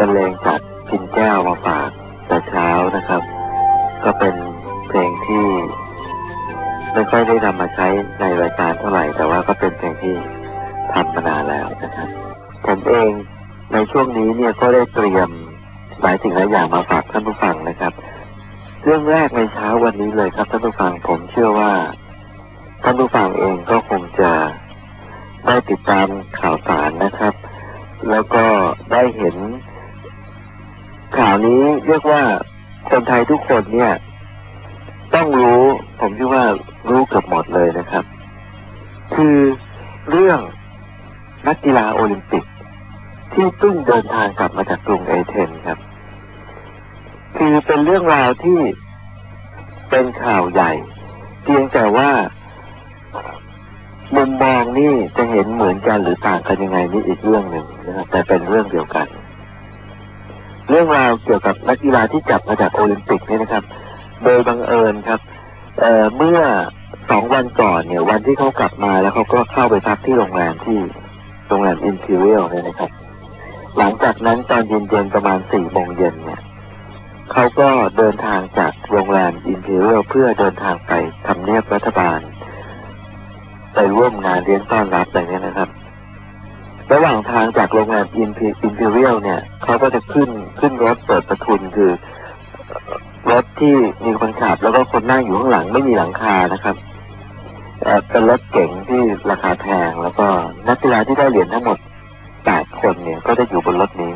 รเลงจากกินแก้วมาฝากแต่เช้านะครับก็เป็นเพลงที่ไม่ค่อยได้นำมาใช้ในรายการเท่าไหร่แต่ว่าก็เป็นเพลงที่ทำมานานแล้วนะครับผมเองในช่วงนี้เนี่ยก็ได้เตรียมหลายสิ่งหลายอย่างมาฝากท่านผู้ฟังนะครับเรื่องแรกในเช้าวันนี้เลยครับท่านผู้ฟังผมเชื่อว่าท่านผู้ฟังเองก็คงจะได้ติดตามข่าวสารนะครับแล้วก็ได้เห็นข่าวนี้เรียกว่าคนไทยทุกคนเนี่ยต้องรู้ผมคิดว่ารู้เกือบหมดเลยนะครับคือเรื่องนักกีฬาโอลิมปิกที่เพิ่งเดินทางกลับมาจากกรุงเอเธนส์ครับคือเป็นเรื่องราวที่เป็นข่าวใหญ่เพียงแต่ว่ามุมมองนี่จะเห็นเหมือนกันหรือต่างกันยังไงนี่อีกเรื่องหนึ่งนะครับแต่เป็นเรื่องเดียวกันเรื่องราวเกี่ยวกับนักกีฬาที่กลับมาจากโอลิมปิกนี่นะครับโดยบังเอิญครับเมื่อ2 วันก่อนเนี่ยวันที่เขากลับมาแล้วเขาก็เข้าไปพักที่โรงแรมImperial เนี่ยนะครับหลังจากนั้นตอนเย็นๆประมาณ4 โมงเย็นเนี่ยเขาก็เดินทางจากโรงแรมImperialเพื่อเดินทางไปทำเนียบรัฐบาลไปร่วมงานเลี้ยงต้อนรับอะไรเงี้ยนะครับระหว่างทางจากโรงแรมImperialเนี่ยเขาก็จะขึ้นรถเปิดประทุนคือรถที่มีคนขับแล้วก็คนนั่งอยู่ข้างหลังไม่มีหลังคานะครับเป็นรถเก๋งที่ราคาแพงแล้วก็นักกีฬาที่ได้เหรียญทั้งหมด8 คนเนี่ยก็จะอยู่บนรถนี้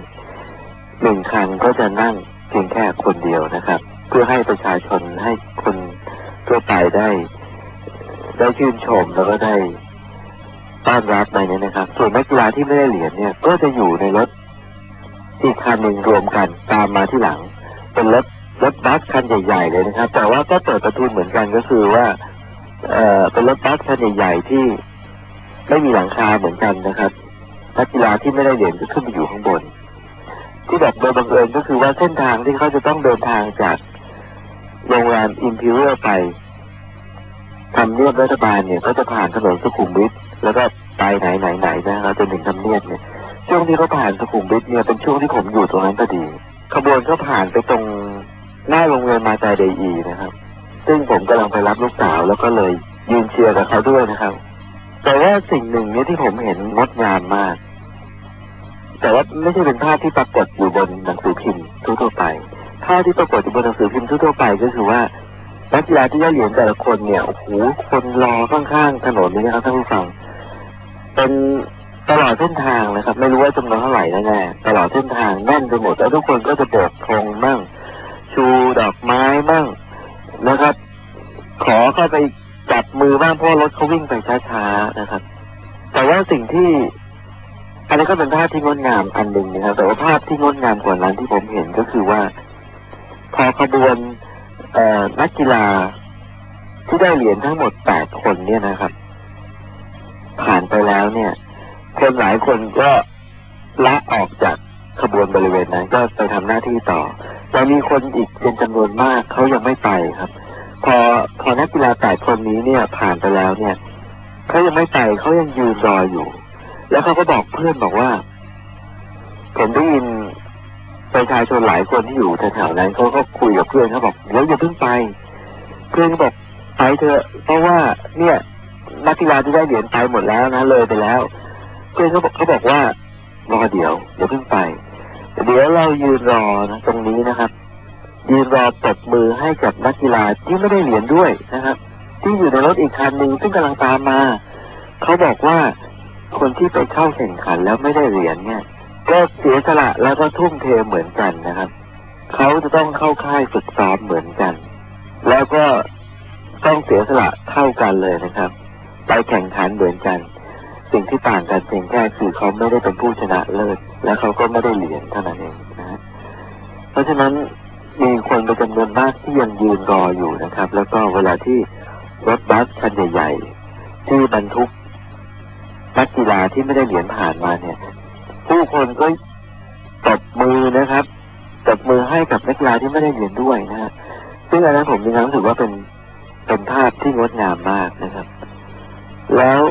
1 คันก็จะนั่งเพียงแค่คนเดียวนะครับเพื่อให้ประชาชนให้คนทั่วไปได้ชื่นชมแล้วก็ได้ต้อนรับในนี้นะครับส่วนนักกีฬาที่ไม่ได้เหรียญเนี่ยก็จะอยู่ในรถอีกคันหนึ่งรวมกันตามมาที่หลังเป็นรถบัสคันใหญ่ๆเลยนะครับแต่ว่าก็เปิดประทุนเหมือนกันก็คือว่าเป็นรถบัสคันใหญ่ๆที่ไม่มีหลังคาเหมือนกันนะครับนักกีฬาที่ไม่ได้เหรียญจะขึ้นไปอยู่ข้างบนที่แบบโดยบังเอิญก็คือว่าเส้นทางที่เขาจะต้องเดินทางจากโรงแรมImperialไปทำเนียบรัฐบาลเนี่ยก็จะผ่านถนนสุขุมวิทแล้วก็ไปไหนนะครับจนถึงทำเนียบเนี่ยช่วงที่เขาผ่านสุขุมวิทเนี่ยเป็นช่วงที่ผมอยู่ตรงนั้นพอดีขบวนก็ผ่านไปตรงหน้าโรงเรียนมาจาเดอีนะครับซึ่งผมกำลังไปรับลูกสาวแล้วก็เลยยืนเชียร์กับเขาด้วยนะครับแต่ว่าสิ่งหนึ่งเนี่ยที่ผมเห็นงดงามมากแต่ว่าไม่ใช่เป็นภาพที่ปรากฏอยู่บนหนังสือพิมพ์ทั่วไปภาพที่ปรากฏอยู่บนหนังสือพิมพ์ทั่วไปก็คือว่านักกีฬาที่ได้เหรียญแต่ละคนเนี่ยโอ้โหคนรอข้างๆถนนนี่นะครับท่านผู้ฟังเป็นตลอดเส้นทางนะครับไม่รู้ว่าจำนวนเท่าไหร่แน่ๆตลอดเส้นทางแน่นไปหมดแล้วทุกคนก็จะโบกธงมั่งชูดอกไม้มั่งนะครับขอเข้าไปจับมือบ้างเพราะรถเขาวิ่งไปช้าๆนะครับแต่ว่าสิ่งที่อันนี้ก็เป็นภาพที่งดงามอันหนึ่งนะครับแต่ว่าภาพที่งดงามกว่านั้นที่ผมเห็นก็คือว่าพอขบวนนักกีฬาที่ได้เหรียญทั้งหมด8 คนเนี่ยนะครับผ่านไปแล้วเนี่ยคนหลายคนก็ละออกจากขบวนบริเวณนั้นก็ไปทำหน้าที่ต่อแต่มีคนอีกเป็นจำนวนมากเขายังไม่ไปครับพอนักกีฬา8 คนนี้เนี่ยผ่านไปแล้วเนี่ยเขายังไม่ไปเขายังยืนรออยู่แล้วเขาก็บอกเพื่อนบอกว่าผมได้ยินประชาชนหลายคนที่อยู่แถวๆนั้นเขาก็คุยกับเพื่อนเขาบอกเดี๋ยวอย่าเพิ่งไปเพื่อนก็บอกไปเถอะเพราะว่าเนี่ยนักกีฬาที่ได้เหรียญไปหมดแล้วนะเลยไปแล้วเพื่อนเขาบอกว่ารอเดี๋ยวอย่าเพิ่งไปเดี๋ยวเรายืนรอนะตรงนี้นะครับยืนรอปรบมือให้กับนักกีฬาที่ไม่ได้เหรียญด้วยนะครับที่อยู่ในรถอีกคันหนึ่งซึ่งกำลังตามมาเขาบอกว่าคนที่ไปเข้าแข่งขันแล้วไม่ได้เหรียญเนี่ยก็เสียสละแล้วก็ทุ่มเทเหมือนกันนะครับเขาจะต้องเข้าค่ายฝึกซ้อมเหมือนกันแล้วก็ต้องเสียสละเท่ากันเลยนะครับไปแข่งขันเหมือนกันสิ่งที่ต่างกันเพียงแค่คือเขาไม่ได้เป็นผู้ชนะเลิศและเขาก็ไม่ได้เหรียญเท่านั้นเองนะเพราะฉะนั้นมีคนเป็นจำนวนมากที่ยังยืนรออยู่นะครับแล้วก็เวลาที่รถบัสคันใหญ่ๆที่บรรทุกนักกีฬาที่ไม่ได้เหรียญผ่านมาเนี่ยผู้คนก็ตบมือนะครับตบมือให้กับนักกีฬาที่ไม่ได้เหรียญด้วยนะฮะซึ่งอันนั้นผมมีความรู้สึกว่าเป็นภาพที่งดงามมากนะครับแล้ว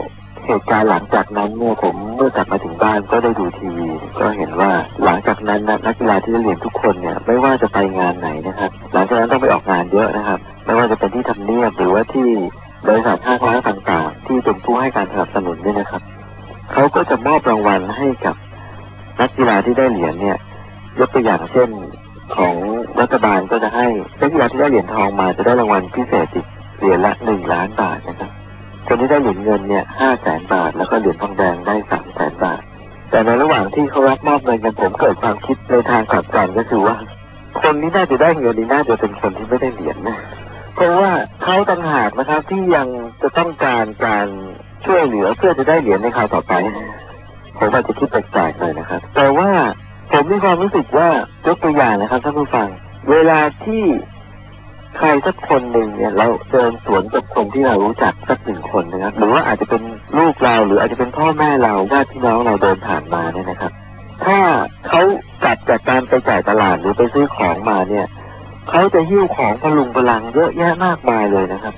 เหตุการณ์หลังจากนั้นเนี่ยผมเมื่อกลับมาถึงบ้านก็ได้ดูทีวีก็เห็นว่าหลังจากนั้นนักกีฬาที่ได้เหรียญทุกคนเนี่ยไม่ว่าจะไปงานไหนนะครับหลังจากนั้นต้องไปออกงานเยอะนะครับไม่ว่าจะเป็นที่ทำเนียบหรือว่าที่บริษัทภาครัฐต่างๆที่เป็นผู้ให้การสนับสนุนเนี่ยนะครับเขาก็จะมอบรางวัลให้กับนักกีฬาที่ได้เหรียญเนี่ยยกตัวอย่างเช่นของรัฐบาลก็จะให้นักกีฬาที่ได้เหรียญทองมาจะได้รางวัลพิเศษอีกเหรียญละ1 ล้านบาทนะครับคนที่ได้เหรียญเงินเนี่ย500,000 บาทแล้วก็เหรียญทองแดงได้300,000 บาทแต่ในระหว่างที่เขารับมอบเงินกันผมเกิดความคิดในทางกลับกันก็คือว่าคนที่น่าจะได้เงินนี่น่าจะเป็นคนที่ไม่ได้เหรียญนะเพราะว่าเขาต่างหากนะครับที่ยังจะต้องการช่วยเหลือเพื่อจะได้เหรียญในคราวต่อไปผมอาจจะคิดแปลกๆหน่อยนะครับแต่ว่าผมมีความรู้สึกว่ายกตัวอย่างนะครับท่านผู้ฟังเวลาที่ใครสักคนหนึ่งเนี่ยเราเดินสวนกับคนที่เรารู้จักสัก1 คนนะครับหรือว่าอาจจะเป็นลูกเราหรืออาจจะเป็นพ่อแม่เราญาติพี่น้องเราเดินผ่านมาเนี่ยนะครับถ้าเขากลับจากการไปจ่ายตลาดหรือไปซื้อของมาเนี่ยเขาจะหิ้วของพลุงพลังเยอะแยะมากมายเลยนะครับ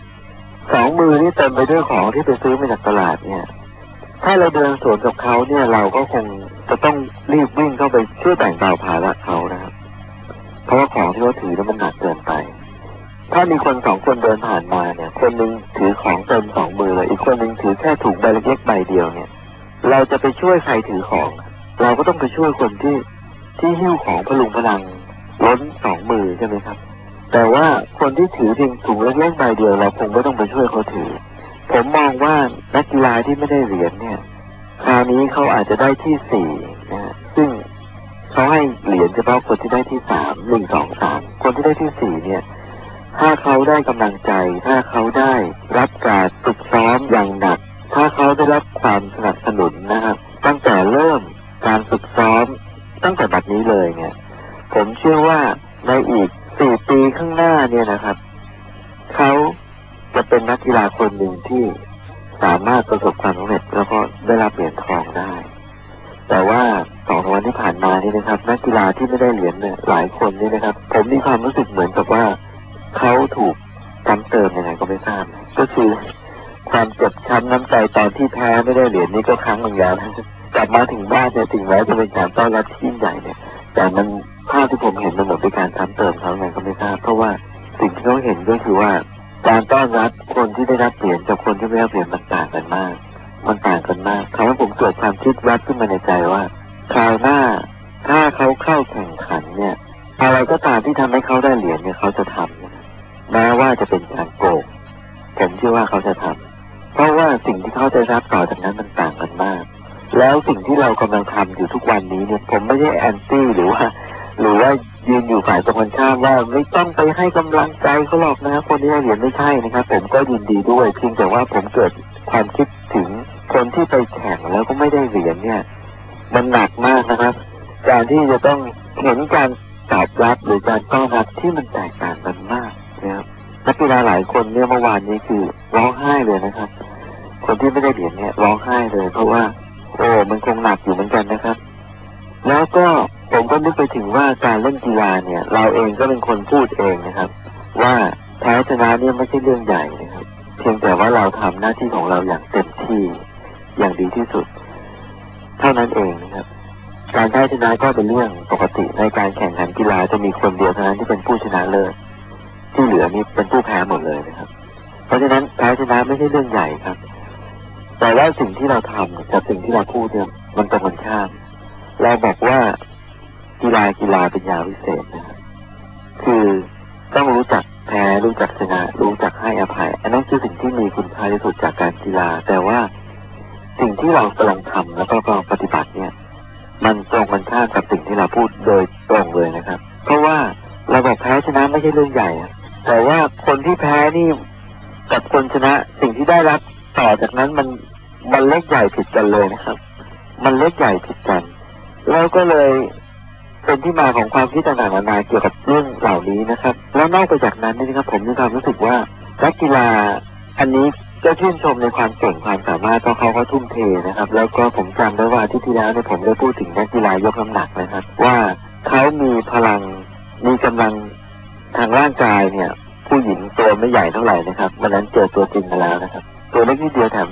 2 มือนี่เต็มไปด้วยของที่ไปซื้อมาจากตลาดเนี่ยถ้าเราเดินสวนกับเขาเนี่ยเราก็คงจะต้องรีบวิ่งเข้าไปช่วยแบ่งเบาภาระเขานะครับเพราะว่าของที่เขาถือนั้นมันหนักเกินไปถ้ามีคน2 คนเดินผ่านมาเนี่ยคนนึงถือของเต็ม2 มือเลยอีกคนนึงถือแค่ถุงใบเล็กๆใบเดียวเนี่ยเราจะไปช่วยใครถือของเราก็ต้องไปช่วยคนที่หิ้วของพลุงพลังล้น2 มือใช่ไหมครับแต่ว่าคนที่ถือเพียงถุงเล็กๆใบเดียวเราคงไม่ต้องไปช่วยเขาถือผมมองว่านักกีฬาที่ไม่ได้เหรียญเนี่ยคราวนี้เขาอาจจะได้ที่4นะซึ่งเขาให้เหรียญเฉพาะคนที่ได้ที่3 1 2 3คนที่ได้ที่4เนี่ยถ้าเขาได้กำลังใจถ้าเขาได้รับการฝึกซ้อมอย่างหนักถ้าเขาได้รับความสนับสนุนนะครับตั้งแต่เริ่มการฝึกซ้อมตั้งแต่บัดนี้เลยเนี่ยผมเชื่อว่าในอีก4 ปีข้างหน้าเนี่ยนะครับเขาจะเป็นนักกีฬาคนหนึ่งที่สามารถประสบความสำเร็จแล้วก็ได้รับเหรียญทองได้แต่ว่า2 วันที่ผ่านมานี่นะครับนักกีฬาที่ไม่ได้เหรียญเนี่ยหลายคนนี่นะครับผมมีความรู้สึกเหมือนกับว่าเขาถูกซ้ำเติมยังไงก็ไม่ทราบก็คือความเจ็บช้ำน้ำใจตอนที่แพ้ไม่ได้เหรียญนี่ก็ครั้งหนึ่งแล้วกลับมาถึงบ้านเนี่ยถึงแม้จะเป็นการต้อนรับที่ยิ่งใหญ่เนี่ยแต่มันภาพที่ผมเห็นมันเหมือนเป็นการซ้ำเติมเขาไงก็ไม่ทราบเพราะว่าสิ่งที่เขาเห็นก็คือว่าการต้อนรับคนที่ได้รับเหรียญกับคนที่ไม่ได้รับเหรียญมันต่างกันมากทำให้ผมเกิดความคิดแวบขึ้นมาในใจว่าคราวหน้าถ้าเขาเข้าแข่งขันเนี่ยอะไรก็ตามที่ทำให้เขาได้เหรียญเนี่ยเขาจะทำแม้ว่าจะเป็นการโกงผมเชื่อว่าเขาจะทำเพราะว่าสิ่งที่เขาได้รับต่อจากนั้นมันต่างกันมากแล้วสิ่งที่เรากำลังทำอยู่ทุกวันนี้เนี่ยผมไม่ใช่แอนตี้หรือว่ายืนอยู่ฝ่ายตรงกันข้ามว่าไม่ต้องไปให้กำลังใจเขาหรอกนะครับคนที่ได้เหรียญไม่ใช่นะครับผมก็ยินดีด้วยเพียงแต่ว่าผมเกิดความคิดถึงคนที่ไปแข่งแล้วก็ไม่ได้เหรียญเนี่ยมันหนักมากนะครับการที่จะต้องเห็นการตอบรับหรือการต้อนรับที่มันแตกต่างกันมากนะครับนักกีฬาหลายคนเนี่ยเมื่อวานนี้คือร้องไห้เลยนะครับคนที่ไม่ได้เหรียญเนี่ยร้องไห้เลยเพราะว่ามันคงหนักอยู่เหมือนกันนะครับแล้วก็ผมก็นึกไปถึงว่าการเล่นกีฬาเนี่ยเราเองก็เป็นคนพูดเองนะครับว่าแพ้ชนะเนี่ยไม่ใช่เรื่องใหญ่นะครับเพียงแต่ว่าเราทำหน้าที่ของเราอย่างเต็มที่อย่างดีที่สุดเท่านั้นเองนะครับการแพ้ชนะก็เป็นเรื่องปกติในการแข่งขันกีฬาจะมีคนเดียวเท่านั้นที่เป็นผู้ชนะเลิศที่เหลือนี่เป็นผู้แพ้หมดเลยนะครับเพราะฉะนั้นแพ้ชนะไม่ใช่เรื่องใหญ่ครับแต่ว่าสิ่งที่เราทำกับสิ่งที่เราพูดเนี่ยมันตรงกันข้ามเราบอกว่ากีฬาเป็นยาวิเศษนะครับคือต้องรู้จักแพ้รู้จักชนะรู้จักให้อภัยอันนั้นคือสิ่งที่มีคุณค่าที่สุดจากการกีฬาแต่ว่าสิ่งที่เรากำลังทำแล้วก็กำลังปฏิบัติเนี่ยมันตรงกันข้ามกับสิ่งที่เราพูดโดยตรงเลยนะครับเพราะว่าเราบอกแพ้ชนะไม่ใช่เรื่องใหญ่แต่ว่าคนที่แพ้นี่กับคนชนะสิ่งที่ได้รับต่อจากนั้นมันเล็กใหญ่ผิดกันเลยนะครับมันเล็กใหญ่ผิดกันแล้วก็เลยเป็นที่มาของความคิดต่างๆนานาเกี่ยวกับเรื่องเหล่านี้นะครับแล้วนอกไปจากนั้นนี่นะครับผมมีความรู้สึกว่านักกีฬาอันนี้ก็ชื่นชมในความเก่งความสามารถเพราะเขาก็ทุ่มเทนะครับแล้วก็ผมจำได้ว่าที่แล้วเนี่ยผมได้พูดถึงนักกีฬายกน้ำหนักนะครับว่าเขามีพลังมีกำลังทางร่างกายเนี่ยผู้หญิงตัวไม่ใหญ่เท่าไหร่นะครับวันนั้นเจอตัวจริงมาแล้วนะครับตัวเล็กนิดเดียวแถม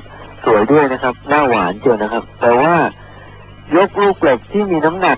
สวยด้วยนะครับหน้าหวานเจียวนะครับแต่ว่ายกลูกเหล็กที่มีน้ำหนัก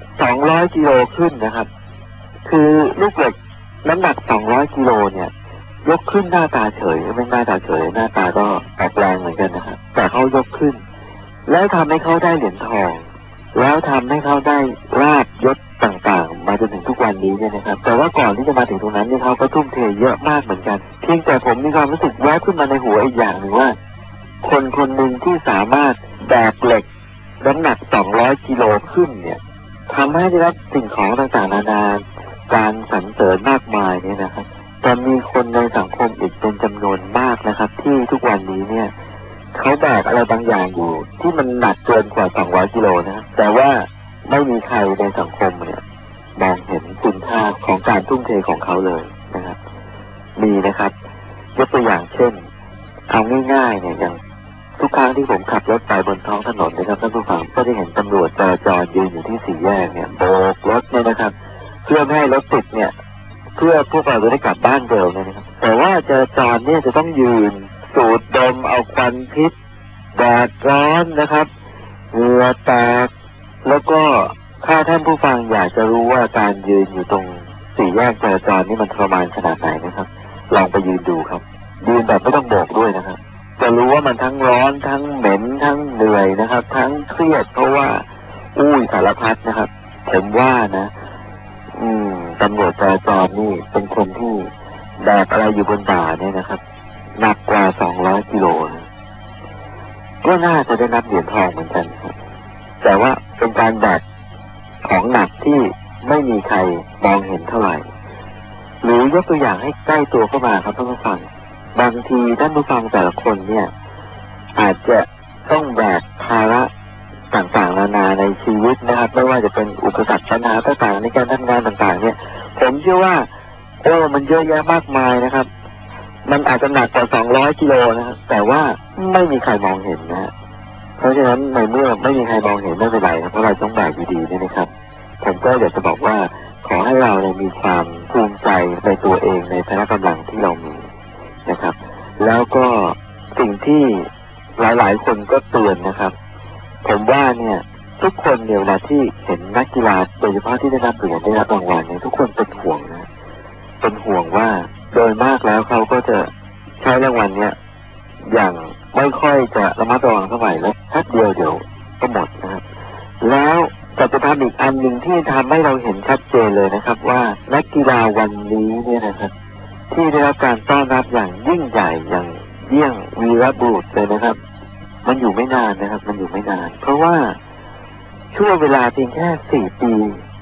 200กิโลขึ้นนะครับคือลูกเหล็กน้ำหนัก200กิโลเนี่ยยกขึ้นหน้าตาเฉยไม่หน้าตาเฉยหน้าตาก็ออกแรงเหมือนกันนะครับแต่เขายกขึ้นแล้วทำให้เขาได้เหรียญทองแล้วทำให้เขาได้ลาภยศต่างๆมาจนถึงทุกวันนี้เนี่ยนะครับแต่ว่าก่อนที่จะมาถึงตรงนั้นเนี่ยเขาก็ทุ่มเทเยอะมากเหมือนกันเพียงแต่ผมมีความรู้สึกแวบขึ้นมาในหัวอีกอย่างหนึ่งว่าคนคนหนึ่งที่สามารถแบกเหล็กน้ำหนัก200กิโลขึ้นเนี่ยทำให้ได้รับสิ่งของต่างๆนานาการสรรเสริญมากมายเนี่ยนะครับแต่มีคนในสังคมอีกเป็นจำนวนมากนะครับที่ทุกวันนี้เนี่ยเขาแบกอะไรบางอย่างอยู่ที่มันหนักเกินกว่า200กิโลนะแต่ว่าไม่มีใครในสังคมเนี่ยมองเห็นคุณค่าของการทุ่มเทของเขาเลยนะครับมีนะครับยกตัวอย่างเช่นเอาง่ายๆเนี่ยอย่างทุกครั้งที่ผมขับรถไปบนท้องถนนนะครับท่านผู้ฟังก็จะเห็นตำรวจจราจรยืนอยู่ที่สี่แยกเนี่ยโบกรถเนี่ยนะครับเพื่อไม่ให้รถติดเนี่ยเพื่อพวกเราจะได้กลับบ้านเร็วนะครับแต่ว่าจราจรเนี่ยจะต้องยืนสูดดมเอาควันพิษแดดร้อนนะครับเหงื่อแตกแล้วก็ถ้าท่านผู้ฟังอยากจะรู้ว่าการยืนอยู่ตรงสี่แยกจราจรนี่มันทรมานขนาดไหนนะครับลองไปยืนดูครับยืนแบบไม่ต้องโบกด้วยนะครับจะรู้ว่ามันทั้งร้อนทั้งเหม็นทั้งเหนื่อยนะครับทั้งเครียดเพราะว่าสารพัดนะครับผมว่านะตำรวจจราจรนี่เป็นคนที่แบกอะไรอยู่บนบ่าเนี่ยนะครับหนักกว่า200กิโลนะก็น่าจะได้รับเหรียญทองเหมือนกันครับแต่ว่าเป็นการแบกของหนักที่ไม่มีใครมองเห็นเท่าไหร่หรือยกตัวอย่างให้ใกล้ตัวเข้ามาครับท่านผู้ฟังบางทีท่านผู้ฟังแต่ละคนเนี่ยอาจจะต้องแบกภาระต่างๆนานาในชีวิตนะครับไม่ว่าจะเป็นอุปสรรคปัญหาต่างๆในการทำงานต่างๆเนี่ยผมเชื่อว่ามันเยอะแยะมากมายนะครับมันอาจจะหนักกว่า200กิโลนะครับแต่ว่าไม่มีใครมองเห็นนะเพราะฉะนั้นในเมื่อไม่มีใครมองเห็นไม่เป็นไรเพราะเราต้องแบกดีๆนี่นะครับผมก็อยากจะบอกว่าขอให้เรามีความภูมิใจในตัวเองในพละกำลังที่เรามีนะครับแล้วก็สิ่งที่หลายๆคนก็เตือนนะครับผมว่าเนี่ยทุกคนเนี่ยเวลาที่เห็นนักกีฬาโดยเฉพาะที่ได้รับเหรียญได้รับรางวัลเนี่ยทุกคนเป็นห่วงนะเป็นห่วงว่าโดยมากแล้วเขาก็จะใช้รางวัลเนี่ยอย่างไม่ค่อยจะระมัดระวังเท่าไหร่แล้วแค่เดียวก็หมดนะครับแล้วจะทำอีกอันหนึ่งที่ทำให้เราเห็นชัดเจนเลยนะครับว่านักกีฬาวันนี้เนี่ยนะครับที่ได้รับการต้อนรับอย่างยิ่งใหญ่อย่างเยี่ยงวีรบุรุษเลยนะครับมันอยู่ไม่นานนะครับมันอยู่ไม่นานเพราะว่าช่วงเวลาเพียงแค่4 ปี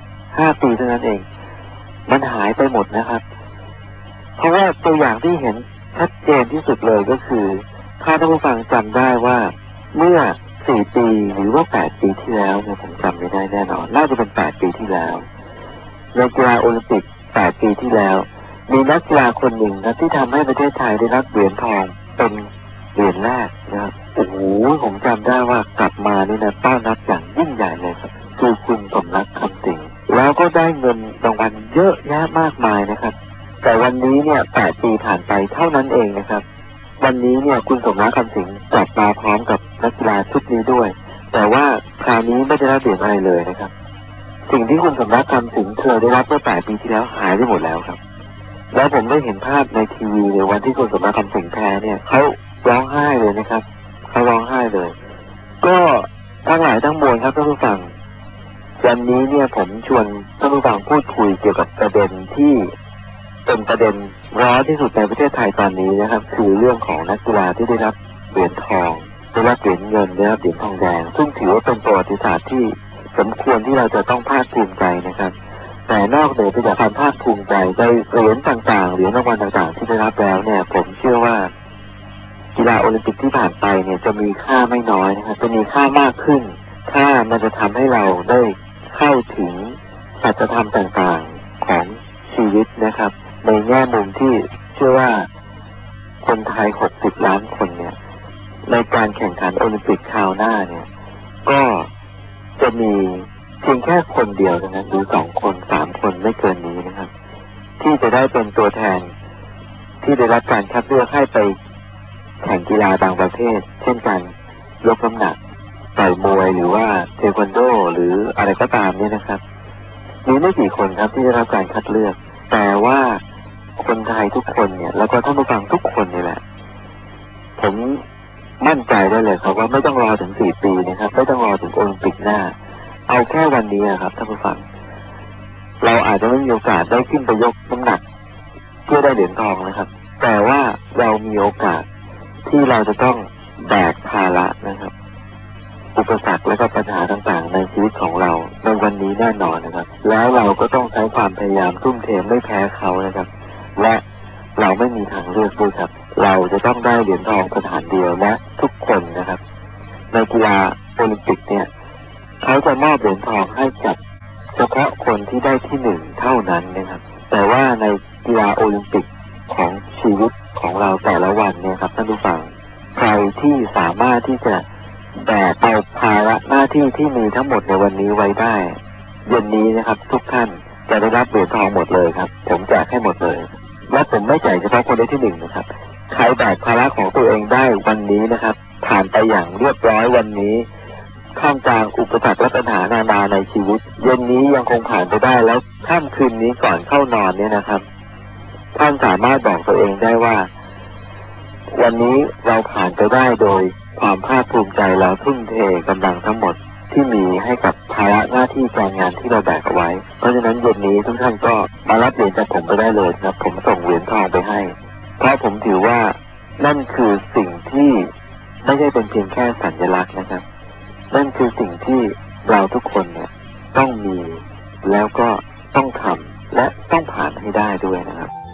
5 ปีเท่านั้นเองมันหายไปหมดนะครับเพราะว่าตัวอย่างที่เห็นชัดเจนที่สุดเลยก็คือถ้าท่านผู้ฟังจำได้ว่าเมื่อ4 ปีหรือว่า8 ปีที่แล้วเนี่ยผมจำไม่ได้แน่นอนน่าจะเป็น8 ปีที่แล้วในกีฬาโอลิมปิก8 ปีที่แล้วมีนักกีฬาคนหนึ่งนะที่ทำให้ประเทศไทยได้รับเหรียญทองเป็นเหรียญแรกนะครับโอ้โหผมจำได้ว่ากลับมานี่นะต้อนรับอย่างยิ่งใหญ่เลยครับคือคุณสมรักคำสิงห์แล้วก็ได้เงินรางวัลเยอะแยะมากมายนะครับแต่วันนี้เนี่ย8 ปีผ่านไปเท่านั้นเองนะครับวันนี้เนี่ยคุณสมรักคำสิงห์กลับมาพร้อมกับนักกีฬาชุดนี้ด้วยแต่ว่าคราวนี้ไม่ได้รับเหรียญอะไรเลยนะครับสิ่งที่คุณสมรักคำสิงห์เคยได้รับเมื่อ8 ปีที่แล้วหายไปหมดแล้วครับแล้วผมได้เห็นภาพในทีวีในวันที่คุณสมรักคำสิงห์แพ้เนี่ยเขาร้องไห้เลยนะครับเขาร้องไห้เลยก็ทั้งหลายทั้งมวลครับท่านผู้ฟังวันนี้เนี่ยผมชวนท่านผู้ฟังพูดคุยเกี่ยวกับประเด็นที่เป็นประเด็นร้อนที่สุดในประเทศไทยตอนนี้นะครับคือเรื่องของนักกีฬาที่ได้รับเหรียญทองได้รับเหรียญเงินได้รับเหรียญทองแดงซึ่งถือว่าเป็นประวัติศาสตร์ที่สมควรที่เราจะต้องภาคภูมิใจนะครับแต่นอกเหนือไปจากความภาคภูมิใจในเหรียญต่างๆเหรียญรางวัลต่างๆที่ได้รับแล้วเนี่ยผมเชื่อว่ากีฬาโอลิมปิกที่ผ่านไปเนี่ยจะมีค่าไม่น้อยนะครับจะมีค่ามากขึ้นถ้ามันจะทำให้เราได้เข้าถึงสัจธรรมต่างๆของชีวิตนะครับในแง่มุมที่เชื่อว่าคนไทย60 ล้านคนเนี่ยในการแข่งขันโอลิมปิกคราวหน้าเนี่ยก็จะมีเพียงแค่คนเดียวนะหรือ2 คน3 คนไม่เกินนี้นะครับที่จะได้เป็นตัวแทนที่ได้รับการคัดเลือกให้ไปแข่งกีฬาบางประเภทช่นการยกน้ำหนักต่อยมวยหรือว่าเทควันโดหรืออะไรก็ตามเนี่ยนะครับมีไม่กี่คนครับที่ได้รับการคัดเลือกแต่ว่าคนไทยทุกคนเนี่ยแล้วก็ท่านผู้ฟังทุกคนนี่แหละผมมั่นใจได้เลยครับว่าไม่ต้องรอถึง4 ปีนะครับไม่ต้องรอถึงโอลิมปิกหน้าเอาแค่วันนี้ครับท่านผู้ฟังเราอาจจะไม่มีโอกาสได้ขึ้นไปยกน้ำหนักเพื่อได้เหรียญทองนะครับแต่ว่าเรามีโอกาสที่เราจะต้องแบกภาระนะครับอุปสรรคและก็ปัญหาต่างๆในชีวิตของเราในวันนี้แน่นอนนะครับแล้วเราก็ต้องใช้ความพยายามทุ่มเทไม่แพ้เขานะครับและเราไม่มีทางเลือกด้วยครับเราจะต้องได้เหรียญทองสถานเดียวและทุกคนนะครับในกีฬาโอลิมปิกเนี่ยเขาจะมอบเหรียญทองให้กับเฉพาะคนที่ได้ที่1เท่านั้นนะครับแต่ว่าในกีฬาโอลิมปิกของชีวิตของเราแต่ละวันเนี่ยครับท่านผู้ฟังใครที่สามารถที่จะแบกเอาภาระหน้าที่ที่มีทั้งหมดในวันนี้ไว้ได้เย็นนี้นะครับทุกท่านจะได้รับเหรียญทองหมดเลยครับผมแจกให้หมดเลยและผมไม่แจกเฉพาะคนได้ที่1นะครับใครแบกภาระของตัวเองได้วันนี้นะครับผ่านไปอย่างเรียบร้อยวันนี้ท่ามกลางอุปสรรคและปัญหานานาในชีวิตเย็นนี้ยังคงผ่านไปได้แล้วค่ำคืนนี้ก่อนเข้านอนเนี่ยนะครับท่านสามารถบอกตัวเองได้ว่าวันนี้เราผ่านไปได้โดยความภาคภูมิใจเราทุ่มเทกำลังทั้งหมดที่มีให้กับภาระหน้าที่การงานที่เราแบกเอาไว้เพราะฉะนั้นเย็นนี้ทุกท่านก็มารับเหรียญจากผมไปได้เลยครับผมส่งเหรียญทองไปให้เพราะผมถือว่านั่นคือสิ่งที่ไม่ใช่เป็นเพียงแค่สัญลักษณ์นะครับนั่นคือสิ่งที่เราทุกคนเนี่ยต้องมีแล้วก็ต้องทำและต้องผ่านให้ได้ด้วยนะครับ